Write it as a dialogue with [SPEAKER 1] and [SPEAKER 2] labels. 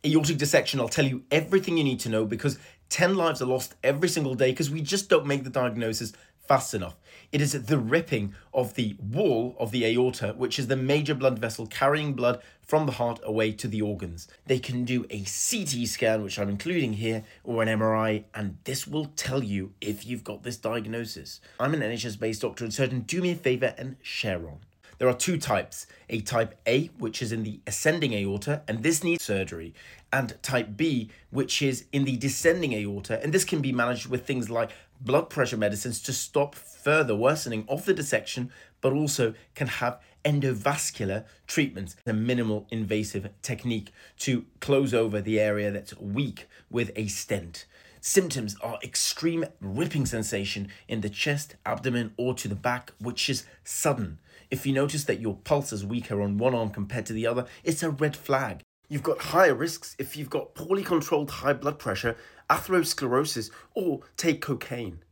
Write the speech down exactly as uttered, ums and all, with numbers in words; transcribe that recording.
[SPEAKER 1] Aortic dissection, I'll tell you everything you need to know because ten lives are lost every single day because we just don't make the diagnosis fast enough. It is the ripping of the wall of the aorta, which is the major blood vessel carrying blood from the heart away to the organs. They can do a C T scan, which I'm including here, or an M R I, and this will tell you if you've got this diagnosis. I'm an N H S-based doctor and surgeon. Do me a favor and share on. There are two types, a type A, which is in the ascending aorta, and this needs surgery, and type B, which is in the descending aorta, and this can be managed with things like blood pressure medicines to stop further worsening of the dissection, but also can have endovascular treatments, a minimal invasive technique to close over the area that's weak with a stent. Symptoms are extreme ripping sensation in the chest, abdomen, or to the back, which is sudden. If you notice that your pulse is weaker on one arm compared to the other, it's a red flag. You've got higher risks if you've got poorly controlled high blood pressure, atherosclerosis, or take cocaine.